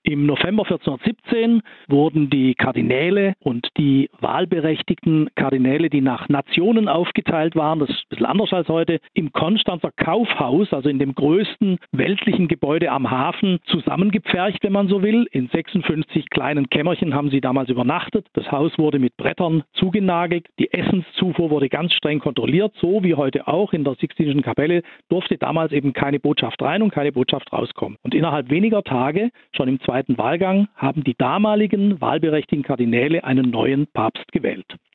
Im November 1417 wurden die Kardinäle und die wahlberechtigten Kardinäle, die nach Nationen aufgeteilt waren, das ist ein bisschen anders als heute, im Konstanzer Kaufhaus, also in dem größten weltlichen Gebäude am Hafen, zusammengepfercht, wenn man so will. In 56 kleinen Kämmerchen haben sie damals übernachtet. Das Haus wurde mit Brettern zugenagelt. Die Essenszufuhr wurde ganz streng kontrolliert, so wie heute auch. In der Sixtinischen Kapelle durfte damals eben keine Botschaft rein und keine Botschaft rauskommen. Und innerhalb weniger Tage, schon im zweiten Wahlgang, haben die damaligen wahlberechtigten Kardinäle einen neuen Papst gewählt.